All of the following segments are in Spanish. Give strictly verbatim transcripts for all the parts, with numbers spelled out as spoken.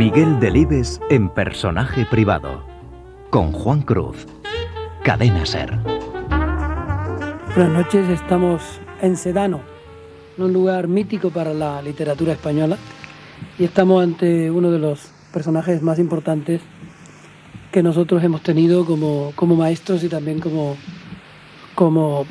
Miguel Delibes en Personaje Privado, con Juan Cruz. Cadena SER. Buenas noches, estamos en Sedano, un lugar mítico para la literatura española, y estamos ante uno de los personajes más importantes que nosotros hemos tenido como, como maestros y también como, como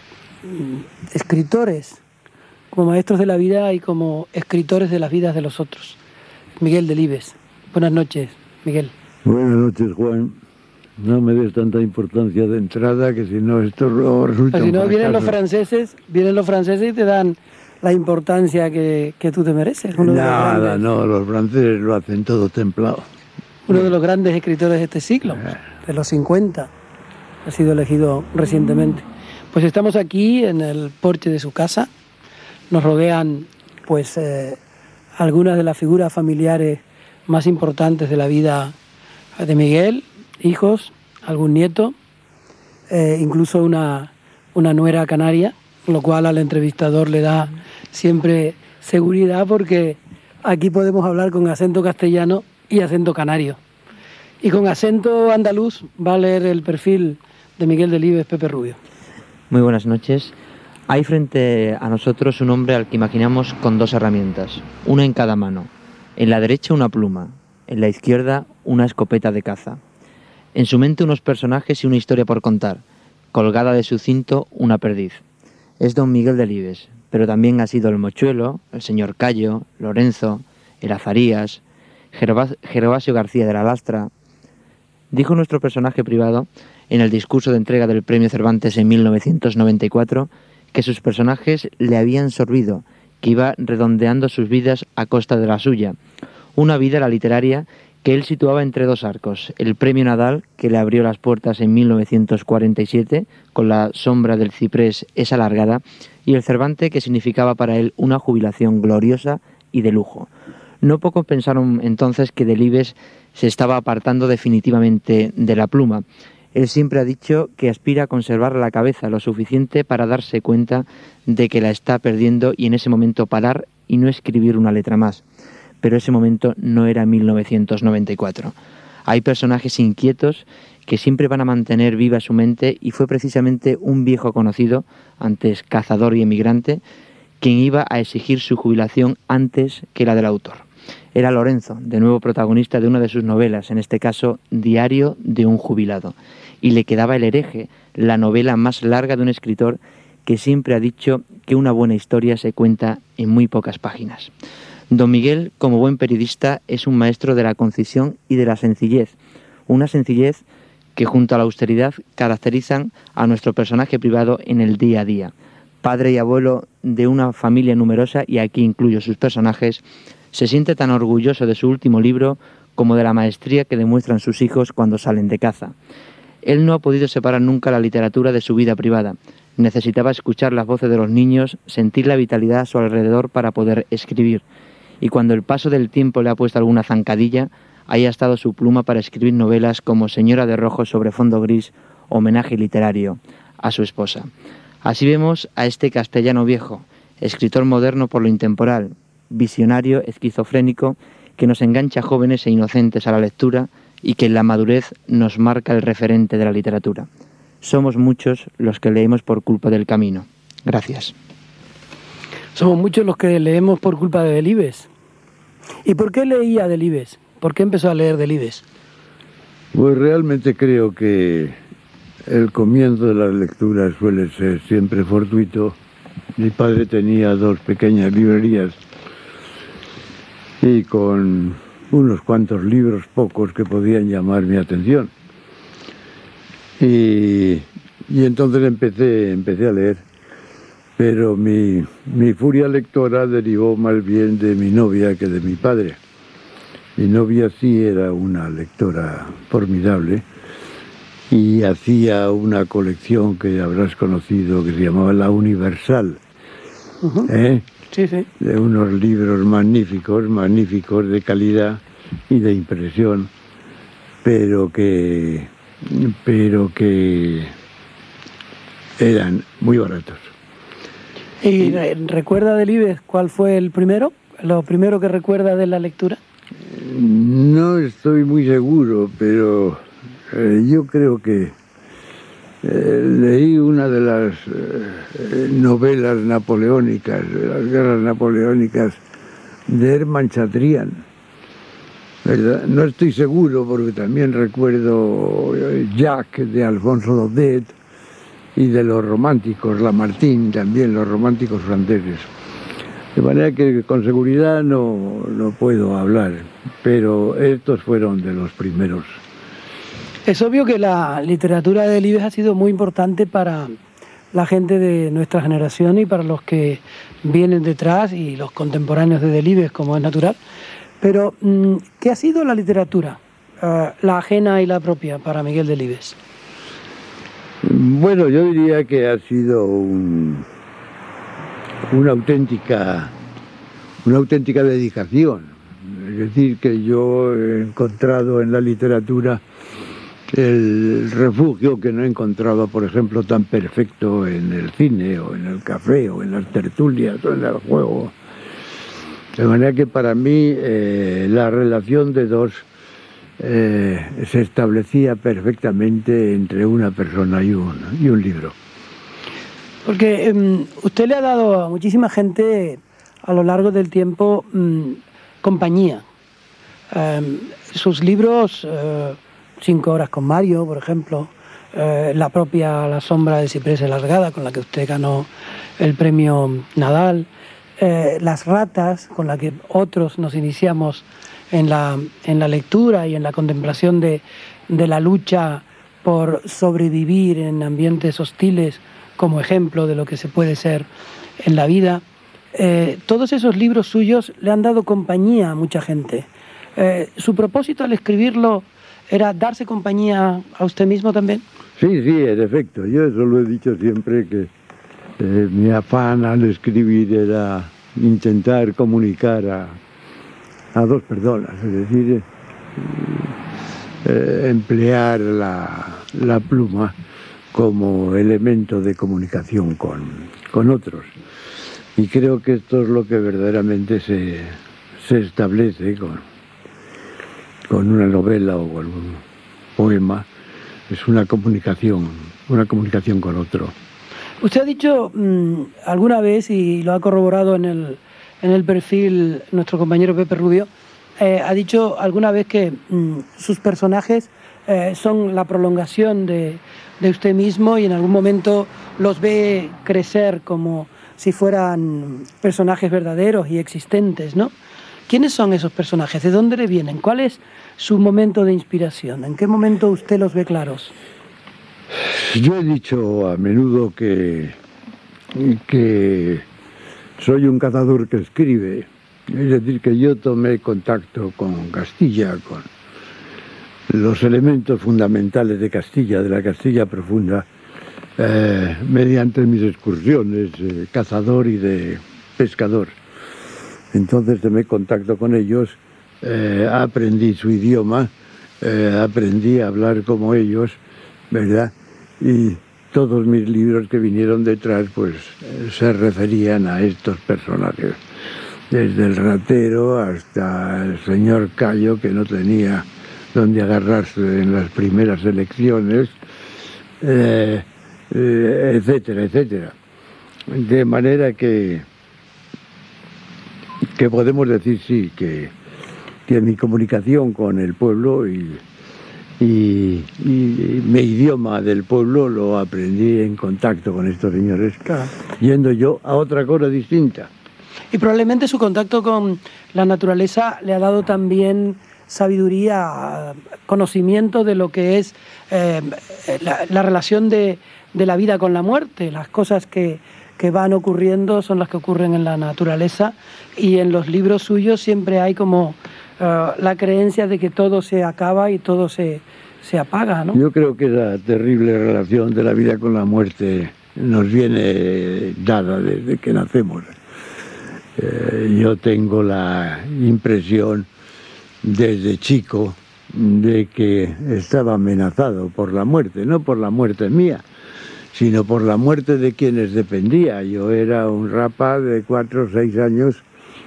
escritores, como maestros de la vida y como escritores de las vidas de los otros. Miguel Delibes. Buenas noches, Miguel. Buenas noches, Juan. No me des tanta importancia de entrada, que si no esto luego resulta Pero si no, un vienen los fracaso. franceses, vienen los franceses y te dan la importancia que, que tú te mereces. Uno de los Nada, grandes, no, los franceses lo hacen todo templado. uno de los grandes escritores de este siglo, de los cincuenta, ha sido elegido recientemente. Pues estamos aquí en el porche de su casa, nos rodean pues eh, algunas de las figuras familiares más importantes de la vida de Miguel, hijos, algún nieto, eh, incluso una, una nuera canaria, lo cual al entrevistador le da siempre seguridad, porque aquí podemos hablar con acento castellano y acento canario. Y con acento andaluz va a leer el perfil de Miguel Delibes, Pepe Rubio. Muy buenas noches. Hay frente a nosotros un hombre al que imaginamos con dos herramientas, una en cada mano. En la derecha una pluma, en la izquierda una escopeta de caza. En su mente unos personajes y una historia por contar. Colgada de su cinto una perdiz. Es don Miguel Delibes, pero también ha sido el Mochuelo, el señor Cayo, Lorenzo, el Azarías, Gervas- Gervasio García de la Lastra. Dijo nuestro personaje privado en el discurso de entrega del Premio Cervantes en mil novecientos noventa y cuatro que sus personajes le habían sorbido, que iba redondeando sus vidas a costa de la suya. Una vida, la literaria, que él situaba entre dos arcos: el Premio Nadal, que le abrió las puertas en mil novecientos cuarenta y siete, con La sombra del ciprés es alargada, y el Cervantes, que significaba para él una jubilación gloriosa y de lujo. No pocos pensaron entonces que Delibes se estaba apartando definitivamente de la pluma. Él siempre ha dicho que aspira a conservar la cabeza lo suficiente para darse cuenta de que la está perdiendo y en ese momento parar y no escribir una letra más. Pero ese momento no era mil novecientos noventa y cuatro. Hay personajes inquietos que siempre van a mantener viva su mente, y fue precisamente un viejo conocido, antes cazador y emigrante, quien iba a exigir su jubilación antes que la del autor. Era Lorenzo, de nuevo protagonista de una de sus novelas, en este caso Diario de un jubilado. Y le quedaba El hereje, la novela más larga de un escritor que siempre ha dicho que una buena historia se cuenta en muy pocas páginas. Don Miguel, como buen periodista, es un maestro de la concisión y de la sencillez. Una sencillez que, junto a la austeridad, caracterizan a nuestro personaje privado en el día a día. Padre y abuelo de una familia numerosa, y aquí incluyo sus personajes, se siente tan orgulloso de su último libro como de la maestría que demuestran sus hijos cuando salen de caza. Él no ha podido separar nunca la literatura de su vida privada. Necesitaba escuchar las voces de los niños, sentir la vitalidad a su alrededor para poder escribir. Y cuando el paso del tiempo le ha puesto alguna zancadilla, ahí ha estado su pluma para escribir novelas como Señora de rojo sobre fondo gris, homenaje literario a su esposa. Así vemos a este castellano viejo, escritor moderno por lo intemporal, visionario, esquizofrénico, que nos engancha jóvenes e inocentes a la lectura y que en la madurez nos marca el referente de la literatura. Somos muchos los que leemos por culpa del camino. Gracias. Somos muchos los que leemos por culpa de Delibes. ¿Y por qué leía Delibes? ¿Por qué empezó a leer Delibes? Pues realmente creo que el comienzo de las lecturas suele ser siempre fortuito. Mi padre tenía dos pequeñas librerías y con unos cuantos libros, pocos, que podían llamar mi atención. Y, y entonces empecé, empecé a leer. Pero mi, mi furia lectora derivó más bien de mi novia que de mi padre. Mi novia sí era una lectora formidable y hacía una colección que habrás conocido que se llamaba La Universal. Uh-huh. ¿Eh? Sí, sí. De unos libros magníficos, magníficos, de calidad y de impresión, pero que, pero que eran muy baratos. ¿Y recuerda Delibes cuál fue el primero? ¿Lo primero que recuerda de la lectura? no estoy muy seguro, pero eh, yo creo que eh, leí una de las eh, novelas napoleónicas, de las guerras napoleónicas, de Hermann Chatrian, ¿verdad? No estoy seguro porque también recuerdo Jacques de Alfonso Daudet y de los románticos, Lamartine también, los románticos franceses. De manera que con seguridad no, no puedo hablar, pero estos fueron de los primeros. Es obvio que la literatura de Delibes ha sido muy importante para la gente de nuestra generación y para los que vienen detrás y los contemporáneos de Delibes, como es natural. Pero, ¿qué ha sido la literatura, uh, la ajena y la propia, para Miguel Delibes? Bueno, yo diría que ha sido un, una auténtica, una auténtica dedicación. Es decir, que yo he encontrado en la literatura el refugio que no he encontrado, por ejemplo, tan perfecto en el cine, o en el café, o en las tertulias, o en el juego. De manera que para mí eh, la relación de dos eh, se establecía perfectamente entre una persona y un, y un libro. Porque eh, usted le ha dado a muchísima gente a lo largo del tiempo eh, compañía. Eh, sus libros, eh, Cinco horas con Mario, por ejemplo, eh, la propia La sombra de ciprés alargada, con la que usted ganó el premio Nadal, eh, Las ratas, con la que otros nos iniciamos en la, en la lectura y en la contemplación de, de la lucha por sobrevivir en ambientes hostiles como ejemplo de lo que se puede ser en la vida. Eh, todos esos libros suyos le han dado compañía a mucha gente. Eh, ¿Su propósito al escribirlo era darse compañía a usted mismo también? Sí, sí, en efecto. Yo eso lo he dicho siempre, que eh, mi afán al escribir era intentar comunicar a, a dos personas, es decir, eh, emplear la, la pluma como elemento de comunicación con, con otros. Y creo que esto es lo que verdaderamente se, se establece con, con una novela o con un poema. Es una comunicación, una comunicación con otro. Usted ha dicho mmm, alguna vez, y lo ha corroborado en el, en el perfil nuestro compañero Pepe Rubio, eh, ha dicho alguna vez que mmm, sus personajes eh, son la prolongación de, de usted mismo y en algún momento los ve crecer como si fueran personajes verdaderos y existentes, ¿no? ¿Quiénes son esos personajes? ¿De dónde le vienen? ¿Cuál es su momento de inspiración? ¿En qué momento usted los ve claros? Yo he dicho a menudo que, que soy un cazador que escribe. Es decir, que yo tomé contacto con Castilla, con los elementos fundamentales de Castilla, de la Castilla profunda, eh, mediante mis excursiones, eh, cazador y de pescador. Entonces tomé contacto con ellos, eh, aprendí su idioma, eh, aprendí a hablar como ellos, ¿verdad? Y todos mis libros que vinieron detrás, pues, eh, se referían a estos personajes. Desde el ratero hasta el señor Cayo, que no tenía donde agarrarse en las primeras elecciones, eh, eh, etcétera, etcétera. De manera que, que podemos decir, sí, que, que mi comunicación con el pueblo y, y, y mi idioma del pueblo lo aprendí en contacto con estos señores, claro, yendo yo a otra cosa distinta. Y probablemente su contacto con la naturaleza le ha dado también sabiduría, conocimiento de lo que es eh, la, la relación de, de la vida con la muerte. Las cosas que, que van ocurriendo son las que ocurren en la naturaleza, y en los libros suyos siempre hay como uh, la creencia de que todo se acaba y todo se, se apaga, ¿no? Yo creo que la terrible relación de la vida con la muerte nos viene dada desde que nacemos. Eh, yo tengo la impresión desde chico de que estaba amenazado por la muerte, no por la muerte mía, sino por la muerte de quienes dependía. Yo era un rapaz de cuatro o seis años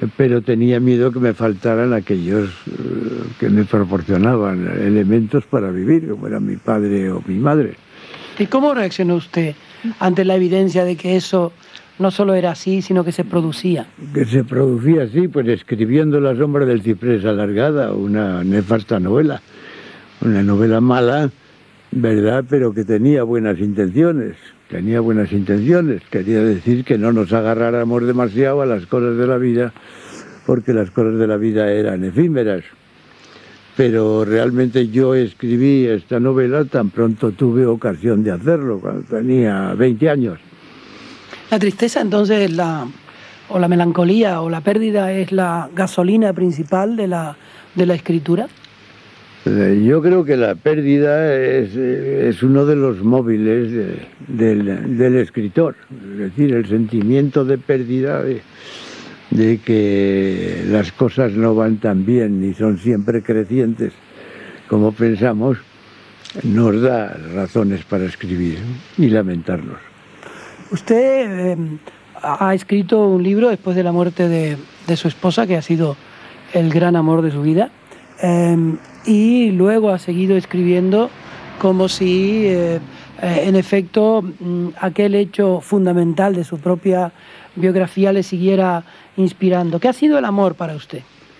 pero tenía miedo que me faltaran aquellos eh, que me proporcionaban elementos para vivir, como era mi padre o mi madre. ¿Y cómo reaccionó usted ante la evidencia de que eso no solo era así, sino que se producía? Que se producía así, pues escribiendo La sombra del ciprés alargada, una nefasta novela, una novela mala, ¿verdad?, pero que tenía buenas intenciones, tenía buenas intenciones, quería decir que no nos agarráramos demasiado a las cosas de la vida, porque las cosas de la vida eran efímeras. Pero realmente yo escribí esta novela tan pronto tuve ocasión de hacerlo, cuando tenía veinte años. La tristeza, entonces, la, o la melancolía o la pérdida es la gasolina principal de la, de la escritura. Yo creo que la pérdida es, es uno de los móviles de, del, del escritor, es decir, el sentimiento de pérdida, de, de que las cosas no van tan bien ni son siempre crecientes como pensamos, nos da razones para escribir y lamentarnos. Usted eh, ha escrito un libro después de la muerte de, de su esposa, que ha sido el gran amor de su vida, eh, y luego ha seguido escribiendo como si, eh, eh, en efecto, aquel hecho fundamental de su propia biografía le siguiera inspirando. ¿Qué ha sido el amor para usted?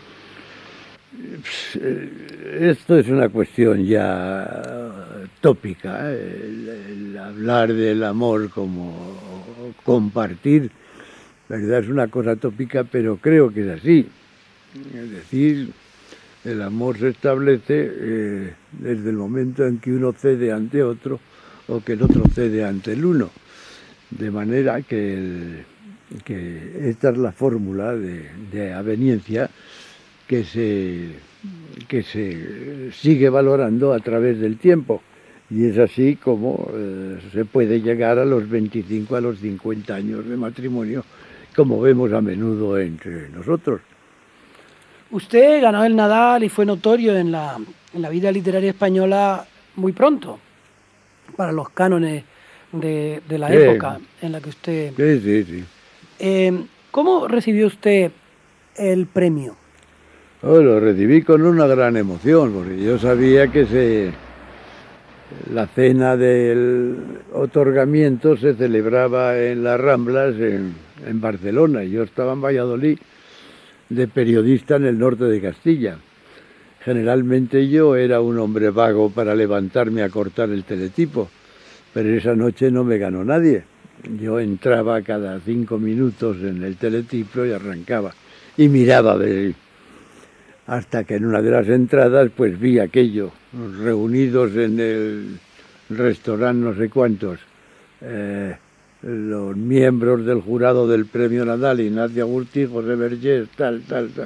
Esto es una cuestión ya tópica, el, el hablar del amor como compartir, ¿verdad? Es una cosa tópica, pero creo que es así. Es decir, el amor se establece eh, desde el momento en que uno cede ante otro o que el otro cede ante el uno. De manera que, el, que esta es la fórmula de, de aveniencia que se, que se sigue valorando a través del tiempo. Y es así como eh, se puede llegar a los veinticinco, a los cincuenta años de matrimonio, como vemos a menudo entre nosotros. Usted ganó el Nadal y fue notorio en la, en la vida literaria española muy pronto, para los cánones de, de la sí. época en la que usted... Sí, sí, sí. Eh, ¿Cómo recibió usted el premio? Oh, lo recibí con una gran emoción, porque yo sabía que se, la cena del otorgamiento se celebraba en las Ramblas, en, en Barcelona, y yo estaba en Valladolid de periodista en el norte de Castilla. Generalmente yo era un hombre vago para levantarme a cortar el teletipo, pero esa noche no me ganó nadie. Yo entraba cada cinco minutos en el teletipo y arrancaba, y miraba a ver, hasta que en una de las entradas pues vi aquello, reunidos en el restaurante no sé cuántos, eh, los miembros del jurado del premio Nadal, Ignacio Agustí, José Vergés, tal, tal, tal,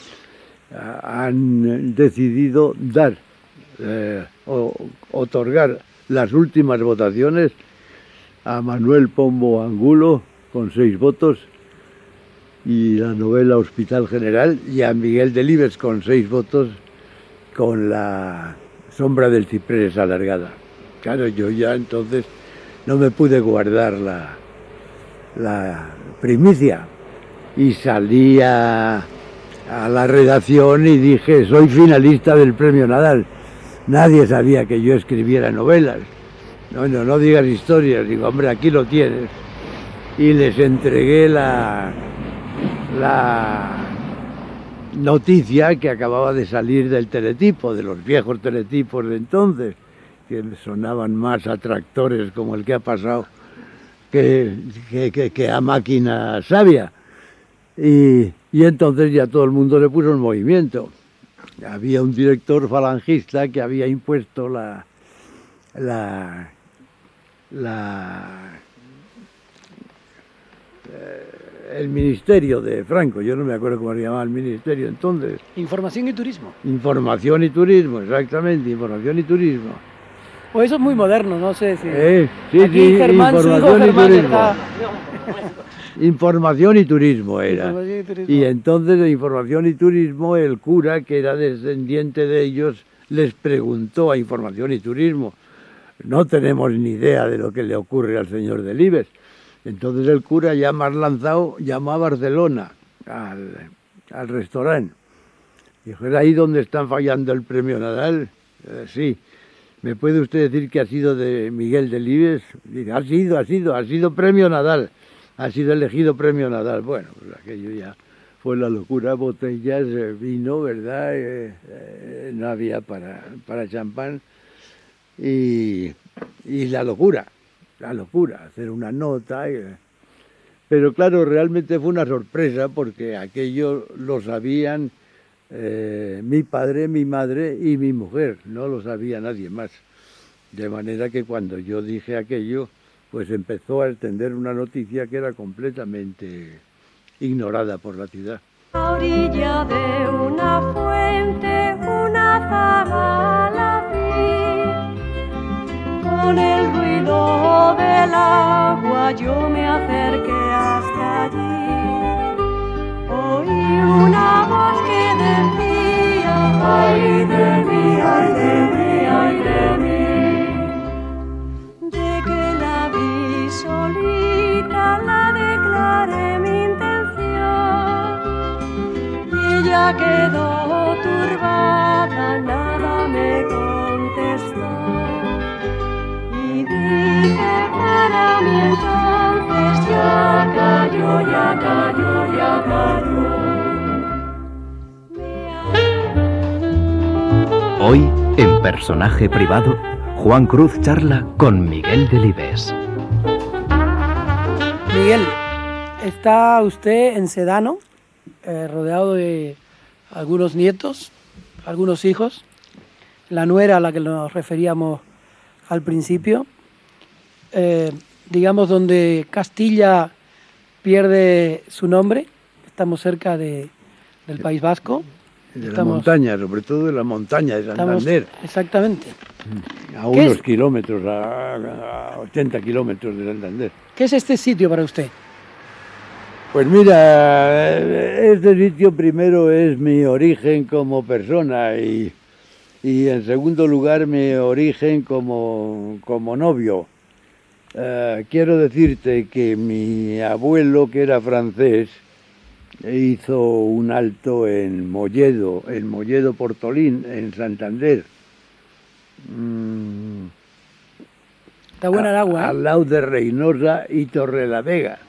han decidido dar, eh, o otorgar las últimas votaciones a Manuel Pombo Angulo con seis votos y la novela Hospital General, y a Miguel Delibes con seis votos con La sombra del ciprés alargada. Claro, yo ya entonces no me pude guardar la, la primicia y salí a, a la redacción y dije, soy finalista del premio Nadal. Nadie sabía que yo escribiera novelas. No, no, no digas historias. Digo, hombre, aquí lo tienes. Y les entregué la, la noticia que acababa de salir del teletipo, de los viejos teletipos de entonces, que sonaban más atractores como el que ha pasado que, que, que, que a máquina sabia. Y, y entonces ya todo el mundo le puso en movimiento. Había un director falangista que había impuesto la, la, la eh, el ministerio de Franco, yo no me acuerdo cómo se llamaba el ministerio entonces. Información y turismo. Información y turismo, exactamente, información y turismo. Pues eso es muy moderno, no sé si... Eh, sí, Aquí sí, Germán, su hijo información y Germán turismo. está... Información y turismo era. Información y turismo. Y entonces de información y turismo el cura, que era descendiente de ellos, les preguntó a información y turismo, no tenemos ni idea de lo que le ocurre al señor Delibes. Entonces el cura, ya más lanzado, llamó a Barcelona, al, al restaurante. Dijo, ¿es ahí donde están fallando el premio Nadal? Eh, sí. ¿Me puede usted decir que ha sido de Miguel Delibes? Dice, ha sido, ha sido, ha sido premio Nadal. Ha sido elegido premio Nadal. Bueno, pues aquello ya fue la locura. Botellas, eh, vino, ¿verdad? Eh, eh, no había para, para champán. Y, y la locura, la locura, hacer una nota. Eh. Pero claro, realmente fue una sorpresa porque aquello lo sabían eh, mi padre, mi madre y mi mujer. No lo sabía nadie más. De manera que cuando yo dije aquello, pues empezó a extender una noticia que era completamente ignorada por la ciudad. A orilla de una fuente, una zagala vi. Con el ruido del agua yo me acerqué hasta allí. Oí una voz que decía, ay de mí, ay de mí, ay de mí. Solita la declaré mi intención y ella quedó turbada, nada me contestó y dije para mí entonces ya cayó, ya cayó, ya cayó. Hoy, en Personaje Privado, Juan Cruz charla con Miguel Delibes. Miguel, está usted en Sedano, eh, rodeado de algunos nietos, algunos hijos, la nuera a la que nos referíamos al principio, eh, digamos donde Castilla pierde su nombre, estamos cerca de, del País Vasco. De estamos, la montaña, sobre todo de la montaña de Santander. Estamos, exactamente. A unos kilómetros, a, a ochenta kilómetros de Santander. ¿Qué es este sitio para usted? Pues mira, este sitio primero es mi origen como persona y, y en segundo lugar mi origen como, como novio. Uh, quiero decirte que mi abuelo, que era francés, hizo un alto en Molledo, en Molledo Portolín, en Santander. Mm, Está buena el agua, ¿eh? Al lado de Reynosa y Torrelavega.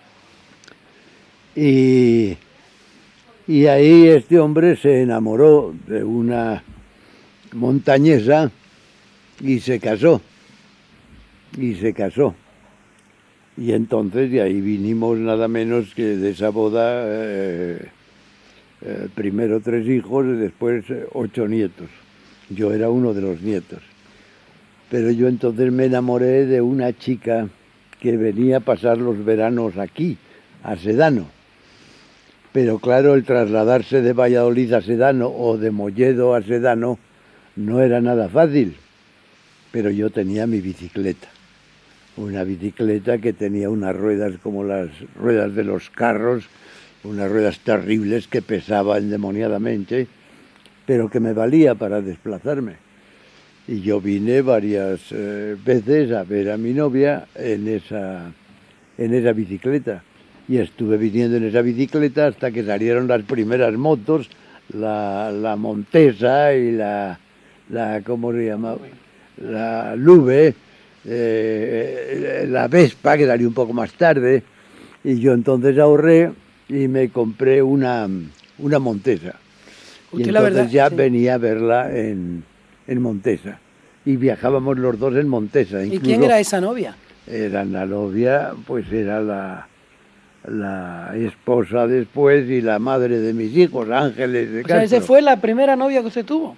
Y, y ahí este hombre se enamoró de una montañesa y se casó. Y se casó. Y entonces de ahí vinimos nada menos que de esa boda, eh, eh, primero tres hijos y después eh, ocho nietos. Yo era uno de los nietos. Pero yo entonces me enamoré de una chica que venía a pasar los veranos aquí, a Sedano. Pero claro, el trasladarse de Valladolid a Sedano o de Molledo a Sedano no era nada fácil. Pero yo tenía mi bicicleta. Una bicicleta que tenía unas ruedas como las ruedas de los carros, unas ruedas terribles que pesaban endemoniadamente, pero que me valía para desplazarme. Y yo vine varias eh, veces a ver a mi novia en esa, en esa bicicleta. Y estuve viniendo en esa bicicleta hasta que salieron las primeras motos, la, la Montesa y la, la, ¿cómo se llama? La Lube, eh, la Vespa, que salió un poco más tarde. Y yo entonces ahorré y me compré una, una Montesa. Y entonces la verdad, ya sí. venía a verla en, en Montesa. Y viajábamos los dos en Montesa. ¿Y quién era esa novia? Era la novia, pues era la, la esposa después y la madre de mis hijos, Ángeles de Castro. O sea, ¿esa fue la primera novia que usted tuvo?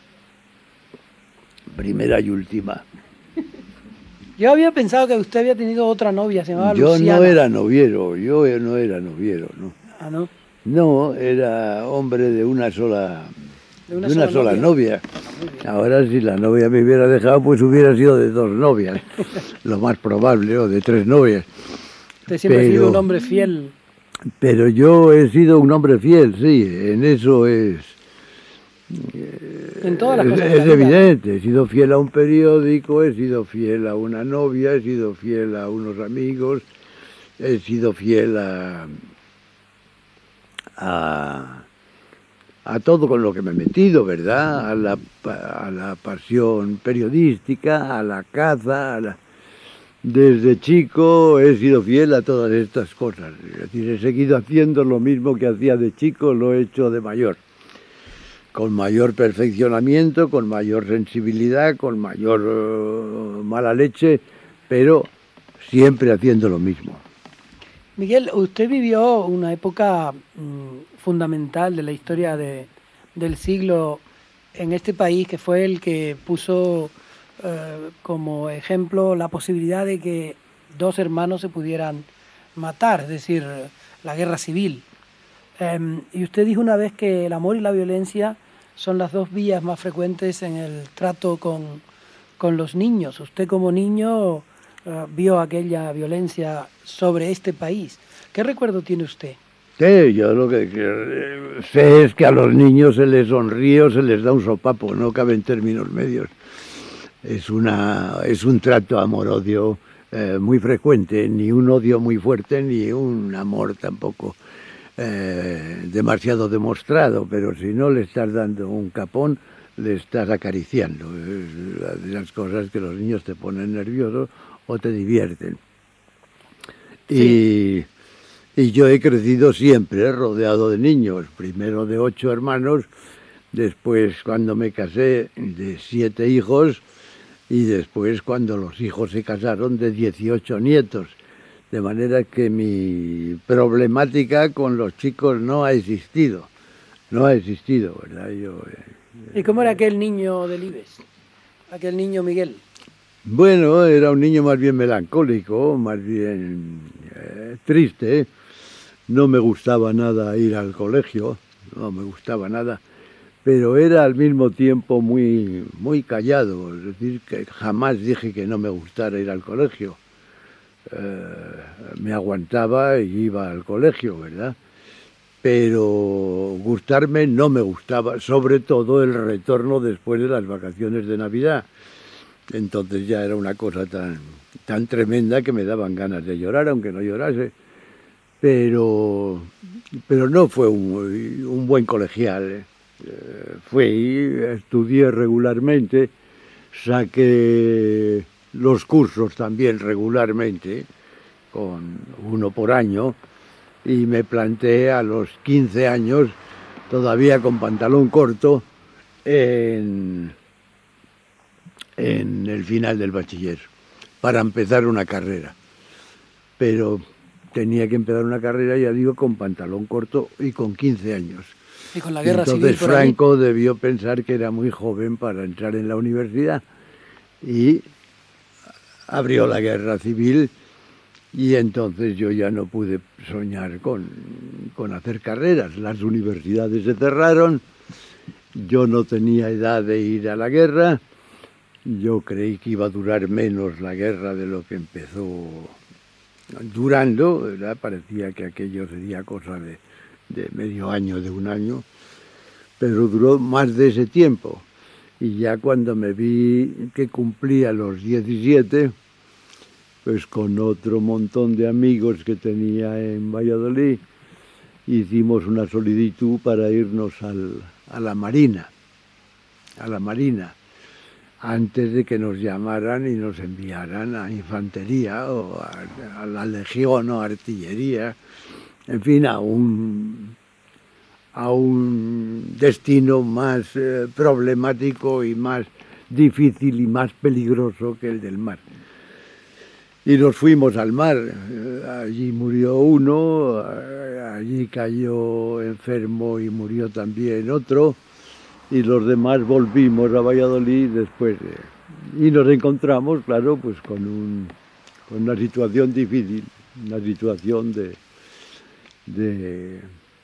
Primera y última. Yo había pensado que usted había tenido otra novia, se llamaba Yo Luciana. no era noviero, yo no era noviero, ¿no? Ah, ¿no? No, era hombre de una sola, de una de una sola, sola novia. novia. Ahora si la novia me hubiera dejado, pues hubiera sido de dos novias, lo más probable, o de tres novias. Usted siempre pero, ha sido un hombre fiel. Pero yo he sido un hombre fiel, sí, en eso es... En todas las es, cosas es evidente, he sido fiel a un periódico, he sido fiel a una novia, he sido fiel a unos amigos, he sido fiel a, a, a todo con lo que me he metido, ¿verdad? A la, a la pasión periodística, a la caza, a la... Desde chico he sido fiel a todas estas cosas, es decir, he seguido haciendo lo mismo que hacía de chico, lo he hecho de mayor, con mayor perfeccionamiento, con mayor sensibilidad, con mayor uh, mala leche, pero siempre haciendo lo mismo. Miguel, usted vivió una época mmm, fundamental de la historia de, del siglo en este país, que fue el que puso eh, como ejemplo la posibilidad de que dos hermanos se pudieran matar, es decir, la guerra civil. Eh, y usted dijo una vez que el amor y la violencia son las dos vías más frecuentes en el trato con, con los niños. Usted como niño uh, vio aquella violencia sobre este país. ¿Qué recuerdo tiene usted? Sí, yo lo que, que sé es que a los niños se les sonríe o se les da un sopapo, no cabe en términos medios. Es, una, es un trato amor-odio eh, muy frecuente, ni un odio muy fuerte, ni un amor tampoco eh, demasiado demostrado, pero si no le estás dando un capón, le estás acariciando. Es una de las cosas que los niños te ponen nerviosos o te divierten. Sí. Y, y yo he crecido siempre rodeado de niños, primero de ocho hermanos, después cuando me casé de siete hijos, y después cuando los hijos se casaron de dieciocho nietos, de manera que mi problemática con los chicos no ha existido, no ha existido, ¿verdad? Yo, eh, ¿Y cómo era aquel niño del Ives? Aquel niño Miguel. Bueno, era un niño más bien melancólico, más bien eh, triste, no me gustaba nada ir al colegio, no me gustaba nada, pero era al mismo tiempo muy, muy callado, es decir, que jamás dije que no me gustara ir al colegio. Eh, me aguantaba y iba al colegio, ¿verdad? Pero gustarme no me gustaba, sobre todo el retorno después de las vacaciones de Navidad. Entonces ya era una cosa tan, tan tremenda que me daban ganas de llorar, aunque no llorase. Pero, pero no fue un, un buen colegial, ¿eh? Eh, fui, estudié regularmente, saqué los cursos también regularmente, con uno por año, y me planté a los quince años, todavía con pantalón corto, en, en el final del bachiller, para empezar una carrera. Pero tenía que empezar una carrera, ya digo, con pantalón corto y con quince años. Y con la guerra Entonces civil por Franco ahí. debió pensar que era muy joven para entrar en la universidad y abrió la guerra civil y entonces yo ya no pude soñar con, con hacer carreras. Las universidades se cerraron, yo no tenía edad de ir a la guerra, yo creí que iba a durar menos la guerra de lo que empezó durando, ¿verdad? Parecía que aquello sería cosa de... de medio año, de un año, pero duró más de ese tiempo. Y ya cuando me vi que cumplía los diecisiete, pues con otro montón de amigos que tenía en Valladolid, hicimos una solicitud para irnos al, a la Marina, a la Marina, antes de que nos llamaran y nos enviaran a infantería o a, a la legión o artillería, en fin, a un, a un destino más eh, problemático y más difícil y más peligroso que el del mar. Y nos fuimos al mar, allí murió uno, allí cayó enfermo y murió también otro, y los demás volvimos a Valladolid después. De, y nos encontramos, claro, pues con, un, con una situación difícil, una situación de... De,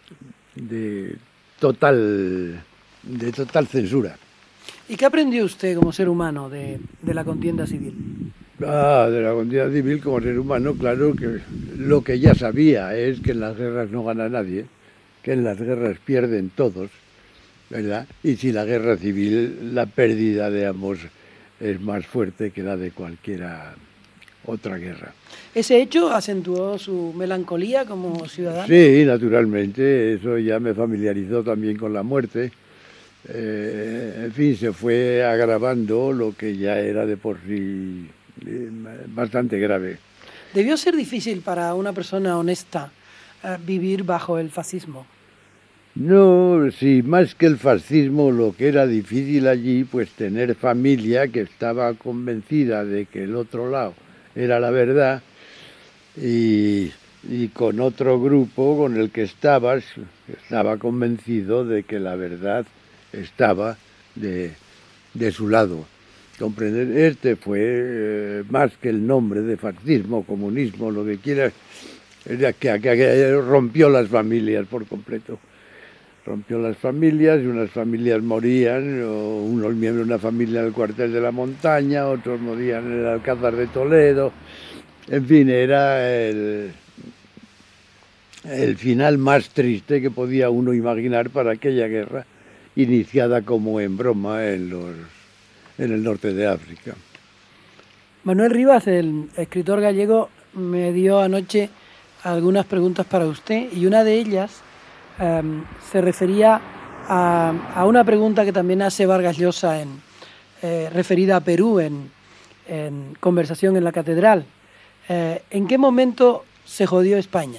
de, total, de total censura. ¿Y qué aprendió usted como ser humano de, de la contienda civil? Ah, de la contienda civil como ser humano, claro que lo que ya sabía es que en las guerras no gana nadie, que en las guerras pierden todos, ¿verdad? Y si la guerra civil, la pérdida de ambos es más fuerte que la de cualquiera otra guerra. ¿Ese hecho acentuó su melancolía como ciudadano? Sí, naturalmente, eso ya me familiarizó también con la muerte. Eh, en fin, se fue agravando lo que ya era de por sí eh, bastante grave. Debió ser difícil para una persona honesta eh, vivir bajo el fascismo. No, sí, más que el fascismo, lo que era difícil allí, pues tener familia que estaba convencida de que el otro lado era la verdad, y, y con otro grupo con el que estabas, estaba convencido de que la verdad estaba de, de su lado. Comprender, este fue eh, más que el nombre de fascismo, comunismo, lo que quieras, que, que, que rompió las familias por completo. Rompió las familias y unas familias morían, o unos miembros de una familia en el cuartel de la montaña, otros morían en el Alcázar de Toledo. En fin, era el, el final más triste que podía uno imaginar para aquella guerra, iniciada como en broma en, los, en el norte de África. Manuel Rivas, el escritor gallego, me dio anoche algunas preguntas para usted y una de ellas eh, se refería a, a una pregunta que también hace Vargas Llosa en, eh, referida a Perú en, en Conversación en la Catedral. Eh, ¿En qué momento se jodió España?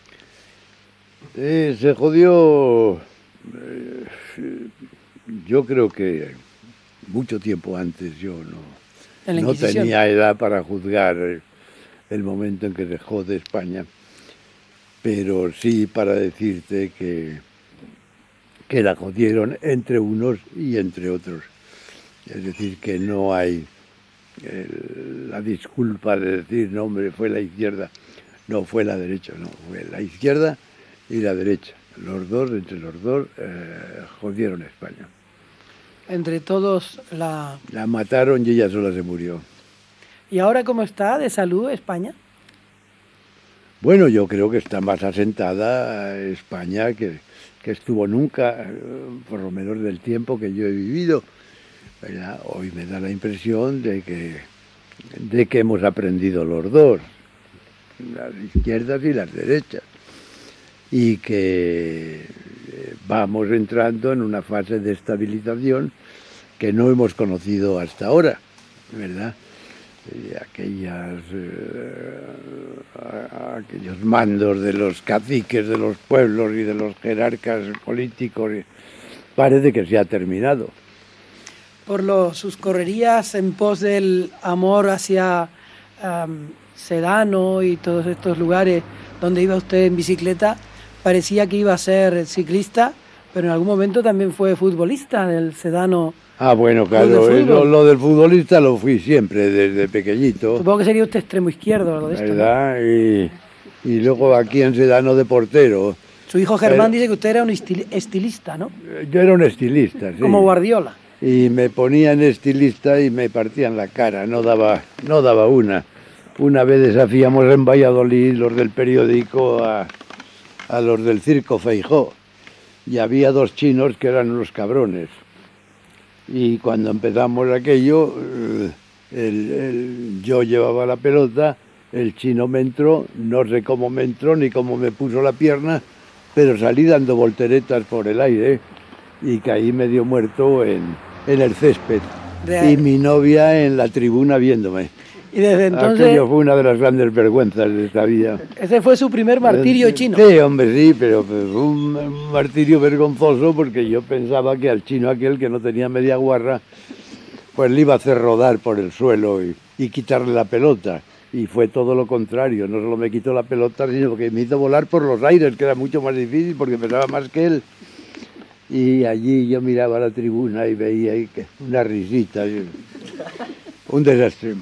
Eh, se jodió, eh, yo creo que mucho tiempo antes. Yo no, no tenía edad para juzgar el momento en que se jode España, pero sí para decirte que, que la jodieron entre unos y entre otros. Es decir, que no hay el, la disculpa de decir, no, hombre, fue la izquierda. No, fue la derecha, no, fue la izquierda y la derecha. Los dos, entre los dos, eh, jodieron a España. Entre todos la... La mataron y ella sola se murió. ¿Y ahora cómo está de salud España? Bueno, yo creo que está más asentada España que, que estuvo nunca, por lo menos del tiempo que yo he vivido, ¿verdad? Hoy me da la impresión de que, de que hemos aprendido los dos, las izquierdas y las derechas, y que vamos entrando en una fase de estabilización que no hemos conocido hasta ahora, ¿verdad? Y aquellas, eh, aquellos mandos de los caciques de los pueblos y de los jerarcas políticos, parece que se ha terminado. Por lo, sus correrías en pos del amor hacia um, Sedano y todos estos lugares donde iba usted en bicicleta, parecía que iba a ser ciclista, pero en algún momento también fue futbolista del Sedano. Ah, bueno, claro, de lo, lo del futbolista lo fui siempre, desde pequeñito. Supongo que sería usted extremo izquierdo, algo de esto, ¿verdad? ¿No? Y, y luego aquí en Sedano de portero. Su hijo Germán pero, dice que usted era un estilista, ¿no? Yo era un estilista, sí. Como Guardiola. Y me ponían estilista y me partían la cara, no daba, no daba una. Una vez desafiamos en Valladolid los del periódico a, a los del circo Feijó. Y había dos chinos que eran unos cabrones. Y cuando empezamos aquello, el, el, yo llevaba la pelota, el chino me entró, no sé cómo me entró ni cómo me puso la pierna, pero salí dando volteretas por el aire y caí medio muerto en, en el césped. Real. Y mi novia en la tribuna viéndome. Y desde entonces... Aquello fue una de las grandes vergüenzas de esta vida. Ese fue su primer martirio chino. Sí, hombre, sí, pero fue un martirio vergonzoso porque yo pensaba que al chino aquel que no tenía media guarra, pues le iba a hacer rodar por el suelo y, y quitarle la pelota. Y fue todo lo contrario, no solo me quitó la pelota, sino que me hizo volar por los aires, que era mucho más difícil porque pesaba más que él. Y allí yo miraba la tribuna y veía una risita, un desastre.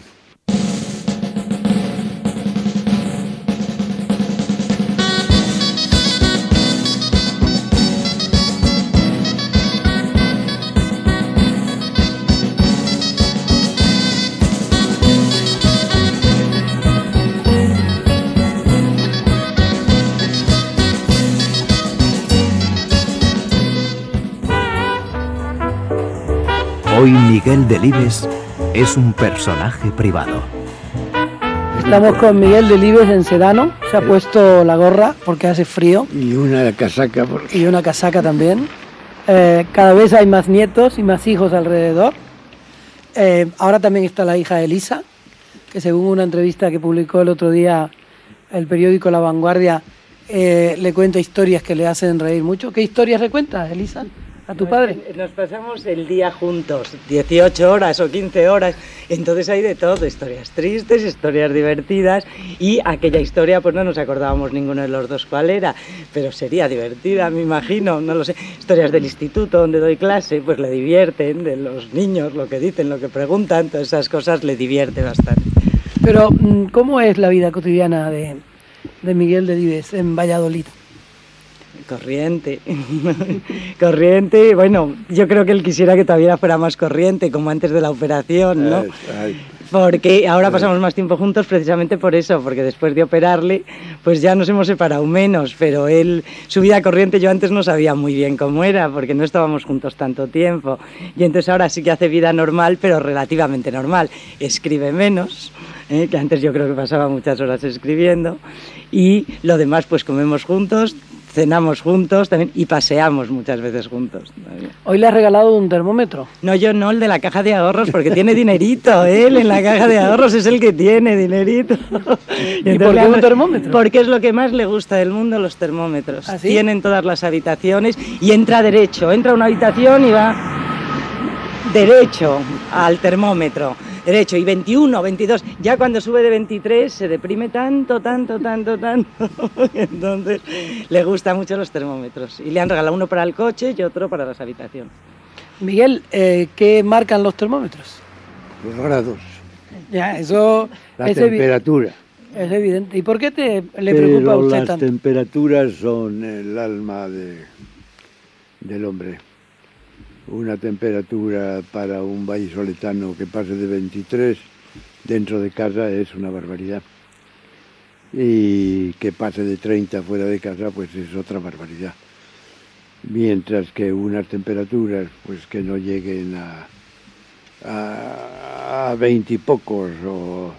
Hoy Miguel Delibes es un personaje privado. Estamos con Miguel Delibes en Sedano. Se ha puesto la gorra porque hace frío. Y una casaca. Porque... Y una casaca también. Eh, cada vez hay más nietos y más hijos alrededor. Eh, ahora también está la hija de Elisa, que según una entrevista que publicó el otro día el periódico La Vanguardia, eh, le cuenta historias que le hacen reír mucho. ¿Qué historias le cuentas, Elisa, a tu padre? Nos pasamos el día juntos, dieciocho horas o quince horas, entonces hay de todo, historias tristes, historias divertidas, y aquella historia pues no nos acordábamos ninguno de los dos cuál era, pero sería divertida, me imagino, no lo sé. Historias del instituto donde doy clase, pues le divierten, de los niños, lo que dicen, lo que preguntan, todas esas cosas le divierte bastante. Pero, ¿cómo es la vida cotidiana de, de Miguel Delibes en Valladolid? Corriente, corriente, bueno, yo creo que él quisiera que todavía fuera más corriente, como antes de la operación, ¿no? Porque ahora pasamos más tiempo juntos precisamente por eso, porque después de operarle, pues ya nos hemos separado menos, pero él, su vida corriente, yo antes no sabía muy bien cómo era, porque no estábamos juntos tanto tiempo, y entonces ahora sí que hace vida normal, pero relativamente normal, escribe menos, ¿eh? Que antes yo creo que pasaba muchas horas escribiendo, y lo demás pues comemos juntos, cenamos juntos también y paseamos muchas veces juntos. ¿Hoy le has regalado un termómetro? No, yo no, el de la caja de ahorros, porque tiene dinerito, él en la caja de ahorros es el que tiene dinerito. ¿Y, ¿Y por qué un termómetro? Porque es lo que más le gusta del mundo, los termómetros. ¿Ah, sí? Tienen todas las habitaciones y entra derecho, entra a una habitación y va derecho al termómetro. Derecho, y veintiuno, veintidós, ya cuando sube de veintitrés se deprime tanto, tanto, tanto, tanto, entonces le gustan mucho los termómetros, y le han regalado uno para el coche y otro para las habitaciones. Miguel, eh, ¿qué marcan los termómetros? Los grados. Ya, eso La es temperatura. Evi- es evidente. ¿Y por qué te, le preocupa Pero a usted las tanto? temperaturas son el alma de, del hombre. Una temperatura para un vallisoletano que pase de veintitrés dentro de casa es una barbaridad. Y que pase de treinta fuera de casa pues es otra barbaridad. Mientras que unas temperaturas pues que no lleguen a a veinte y pocos o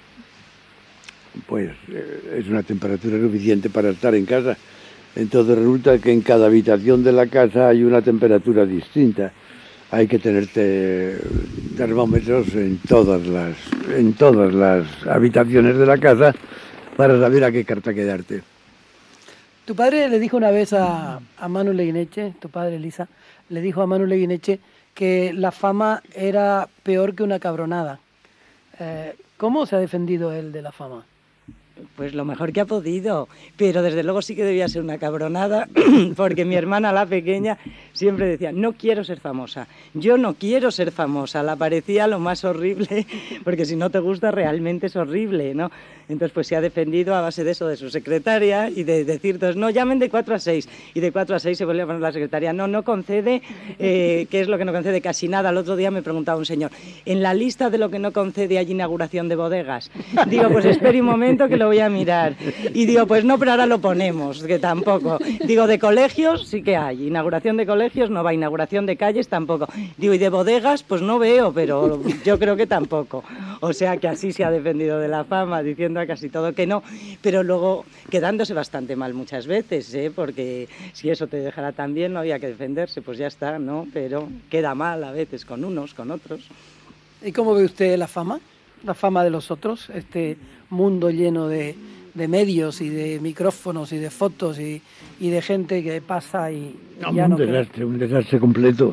pues eh, es una temperatura suficiente para estar en casa. Entonces resulta que en cada habitación de la casa hay una temperatura distinta. Hay que tener termómetros en todas las en todas las habitaciones de la casa para saber a qué carta quedarte. Tu padre le dijo una vez a, a Manu Leguineche, tu padre Elisa, le dijo a Manu Leguineche que la fama era peor que una cabronada. Eh, ¿Cómo se ha defendido él de la fama? Pues lo mejor que ha podido, pero desde luego sí que debía ser una cabronada, porque mi hermana, la pequeña, siempre decía, no quiero ser famosa, yo no quiero ser famosa, la parecía lo más horrible, porque si no te gusta realmente es horrible, ¿no? Entonces pues se ha defendido a base de eso, de su secretaria, y de decir, entonces, no, llamen de cuatro a seis, y de cuatro a seis se vuelve a poner la secretaria, no, no concede, eh, ¿qué es lo que no concede? Casi nada. El otro día me preguntaba un señor, en la lista de lo que no concede hay inauguración de bodegas. Digo, pues espere un momento que lo voy a mirar. Y digo, pues no, pero ahora lo ponemos, que tampoco. Digo, de colegios sí que hay, inauguración de colegios no va, inauguración de calles tampoco. Digo, y de bodegas pues no veo, pero yo creo que tampoco. O sea que así se ha defendido de la fama, diciendo a casi todo que no, pero luego quedándose bastante mal muchas veces, ¿eh? Porque si eso te dejara tan bien no había que defenderse, pues ya está, ¿no? Pero queda mal a veces con unos, con otros. ¿Y cómo ve usted la fama? La fama de los otros, este mundo lleno de, de medios y de micrófonos y de fotos y, y de gente que pasa y, No, y ya un no queda. desastre, un desastre completo.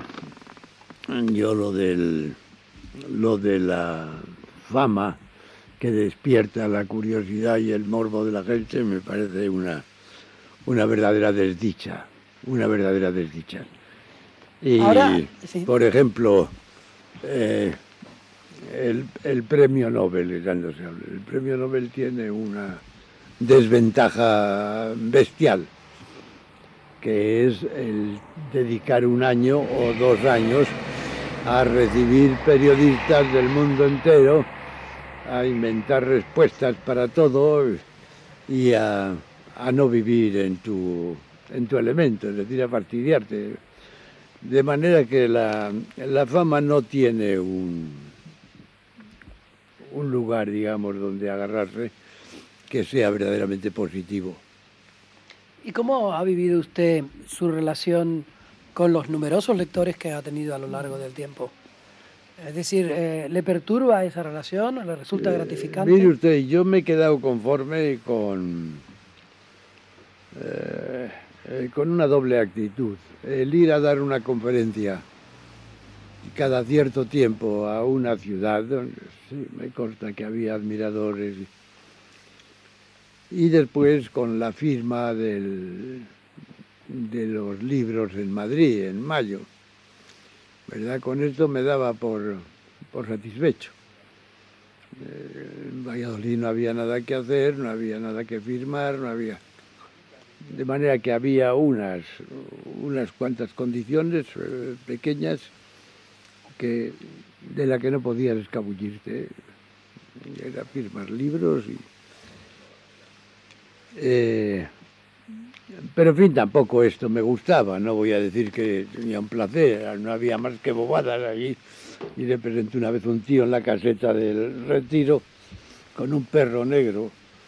Yo lo del lo de la fama que despierta la curiosidad y el morbo de la gente me parece una una verdadera desdicha, una verdadera desdicha. Y Ahora, sí. por ejemplo, eh, el, el premio Nobel, cuando se habla, el premio Nobel tiene una desventaja bestial, que es el dedicar un año o dos años a recibir periodistas del mundo entero, a inventar respuestas para todo y a, a no vivir en tu, en tu elemento, es decir, a fastidiarte. De manera que la, la fama no tiene un, un lugar, digamos, donde agarrarse que sea verdaderamente positivo. ¿Y cómo ha vivido usted su relación con los numerosos lectores que ha tenido a lo largo del tiempo? Es decir, eh, ¿le perturba esa relación o le resulta Eh, gratificante? Mire usted, yo me he quedado conforme con, eh, eh, con una doble actitud. El ir a dar una conferencia cada cierto tiempo a una ciudad, donde sí, me consta que había admiradores, y después con la firma del, de los libros en Madrid, en mayo, ¿verdad? Con esto me daba por, por satisfecho. Eh, en Valladolid no había nada que hacer, no había nada que firmar, no había... De manera que había unas, unas cuantas condiciones eh, pequeñas que, de las que no podías escabullirte. Era firmar libros y... Eh, pero en fin, tampoco esto me gustaba, no voy a decir que tenía un placer, no había más que bobadas allí. Y le presenté una vez un tío en la caseta del Retiro con un perro negro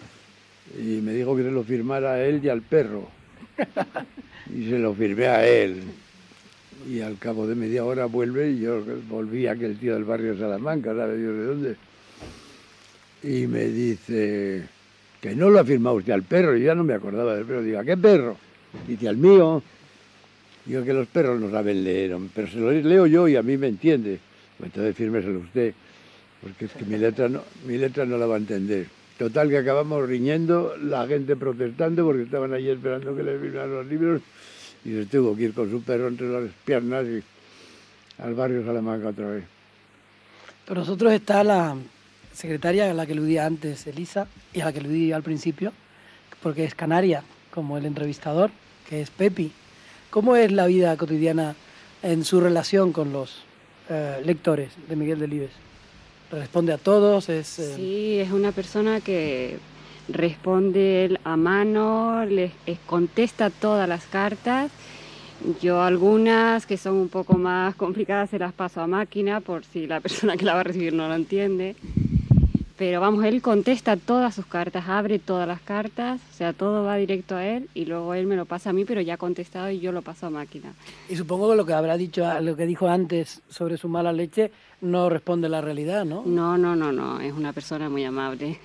y me dijo que se lo firmara a él y al perro. Y se lo firmé a él. Y al cabo de media hora vuelve y yo volví a aquel tío del barrio Salamanca, ¿sabe Dios de dónde? Y me dice que no lo ha firmado usted al perro, y ya no me acordaba del perro. Digo, ¿a qué perro? Dice, al mío. Digo que los perros no saben leer, pero se lo leo yo y a mí me entiende. Pues entonces fírmeselo usted, porque es que mi letra no, mi letra no la va a entender. Total que acabamos riñendo, la gente protestando porque estaban allí esperando que le firmaran los libros y se tuvo que ir con su perro entre las piernas y al barrio Salamanca otra vez. Con nosotros está la secretaria a la que aludí antes, Elisa, y a la que aludí al principio, porque es canaria, como el entrevistador, que es Pepi. ¿Cómo es la vida cotidiana en su relación con los eh, lectores de Miguel Delibes? ¿Responde a todos? Es, eh... Sí, es una persona que responde a mano, les, les contesta todas las cartas. Yo algunas que son un poco más complicadas se las paso a máquina por si la persona que la va a recibir no lo entiende. Pero vamos, él contesta todas sus cartas, abre todas las cartas, o sea, todo va directo a él y luego él me lo pasa a mí, pero ya ha contestado y yo lo paso a máquina. Y supongo que lo que habrá dicho, lo que dijo antes sobre su mala leche, no responde a la realidad, ¿no? No, no, no, no, es una persona muy amable.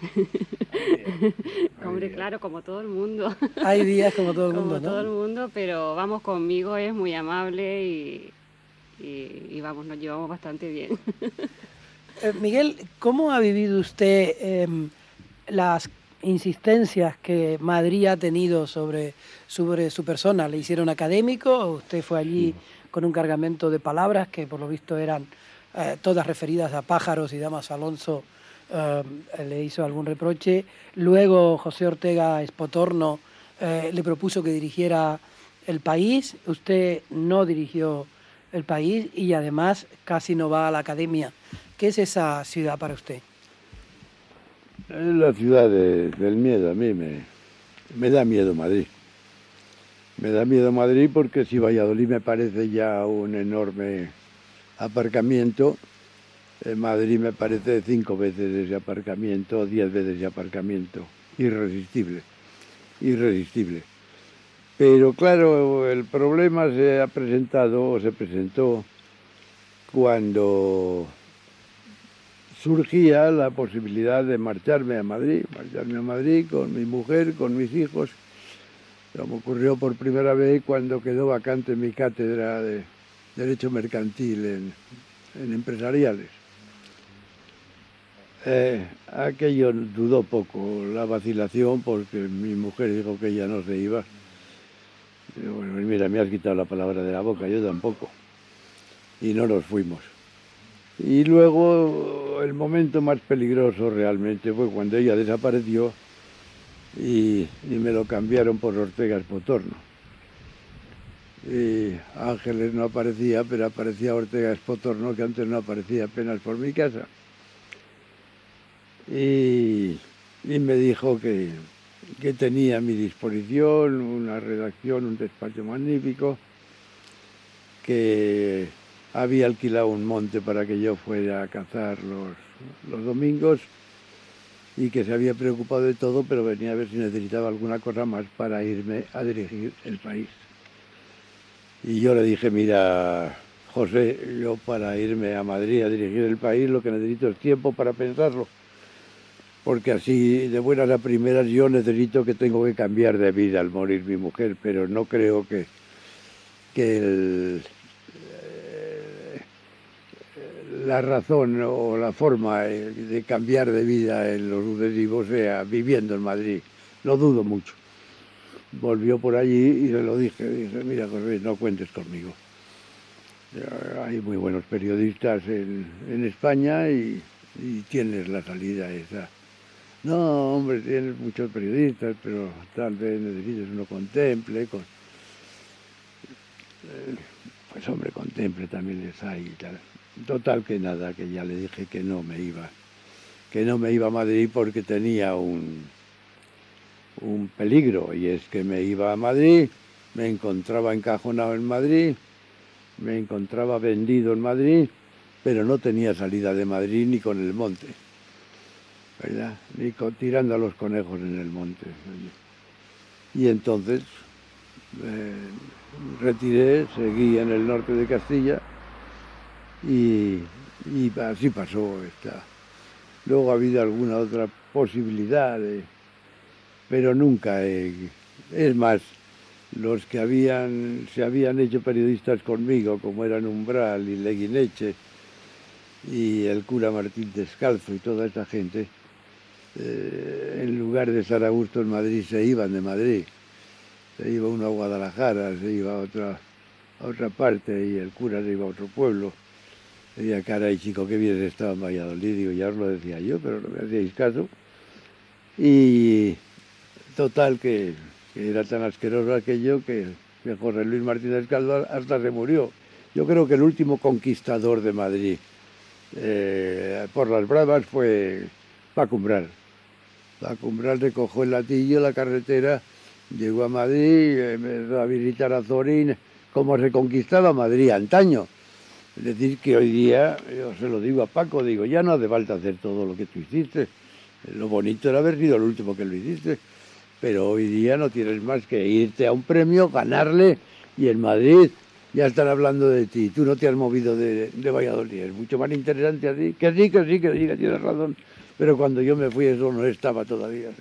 Hombre, claro, como todo el mundo. Hay días como todo el mundo, como ¿no? todo el mundo, pero vamos, conmigo es muy amable y, y, y vamos, nos llevamos bastante bien. Eh, Miguel, ¿cómo ha vivido usted eh, las insistencias que Madrid ha tenido sobre, sobre su persona? ¿Le hicieron académico o usted fue allí con un cargamento de palabras que por lo visto eran eh, todas referidas a pájaros y Damas Alonso eh, le hizo algún reproche? Luego José Ortega Espotorno eh, le propuso que dirigiera El País, usted no dirigió El País y además casi no va a la academia. ¿Qué es esa ciudad para usted? Es la ciudad de, del miedo. A mí me, me da miedo Madrid. Me da miedo Madrid porque si Valladolid me parece ya un enorme aparcamiento, en Madrid me parece cinco veces ese aparcamiento, diez veces ese aparcamiento. Irresistible, irresistible. Pero claro, el problema se ha presentado, o se presentó, cuando surgía la posibilidad de marcharme a Madrid, marcharme a Madrid con mi mujer, con mis hijos, como ocurrió por primera vez cuando quedó vacante mi cátedra de Derecho Mercantil en, en Empresariales. Eh, aquello dudó poco la vacilación porque mi mujer dijo que ella no se iba. Y bueno, mira, me has quitado la palabra de la boca, yo tampoco. Y no nos fuimos. Y luego el momento más peligroso realmente fue cuando ella desapareció y, y me lo cambiaron por Ortega Espotorno. Y Ángeles no aparecía, pero aparecía Ortega Espotorno, que antes no aparecía apenas por mi casa. Y, y me dijo que, que tenía a mi disposición una redacción, un despacho magnífico, que había alquilado un monte para que yo fuera a cazar los, los domingos y que se había preocupado de todo, pero venía a ver si necesitaba alguna cosa más para irme a dirigir el país. Y yo le dije, mira, José, yo para irme a Madrid a dirigir el país lo que necesito es tiempo para pensarlo, porque así de buenas a primeras yo necesito que tengo que cambiar de vida al morir mi mujer, pero no creo que, que el, eh, la razón o la forma de cambiar de vida en lo sucesivo sea viviendo en Madrid. Lo dudo mucho. Volvió por allí y le lo dije, dije, mira José, no cuentes conmigo. Hay muy buenos periodistas en, en España y, y tienes la salida esa. No, hombre, tienes muchos periodistas, pero tal vez necesites uno contemple. Con... Pues hombre, contemple también les hay y tal. Total que nada, que ya le dije que no me iba, que no me iba a Madrid porque tenía un, un peligro, y es que me iba a Madrid, me encontraba encajonado en Madrid, me encontraba vendido en Madrid, pero no tenía salida de Madrid ni con el monte, ¿verdad? Ni con, tirando a los conejos en el monte. Y entonces me retiré, seguí en el norte de Castilla y, y así pasó esta. Luego ha habido alguna otra posibilidad, de, pero nunca he, es más, los que habían, se habían hecho periodistas conmigo, como eran Umbral y Leguineche y el cura Martín Descalzo y toda esta gente, eh, en lugar de estar a gusto en Madrid, se iban de Madrid. Se iba uno a Guadalajara, se iba a otra, a otra parte y el cura se iba a otro pueblo. Decía, caray, chico, qué bien estaba en Valladolid. Digo, ya os lo decía yo, pero no me hacíais caso. Y total que... que era tan asqueroso aquello que, que José Luis Martínez Calvo hasta se murió. Yo creo que el último conquistador de Madrid eh, por las bravas fue Paco Umbral. Paco Umbral recogió el latillo, la carretera, llegó a Madrid, empezó a visitar a Zorín, como se conquistaba Madrid antaño. Es decir, que hoy día, yo se lo digo a Paco, digo, ya no hace falta hacer todo lo que tú hiciste. Lo bonito era haber sido el último que lo hiciste. Pero hoy día no tienes más que irte a un premio, ganarle, y en Madrid ya están hablando de ti. Tú no te has movido de, de Valladolid. Es mucho más interesante así. Que sí, que sí, que sí, que tienes razón. Pero cuando yo me fui eso no estaba todavía.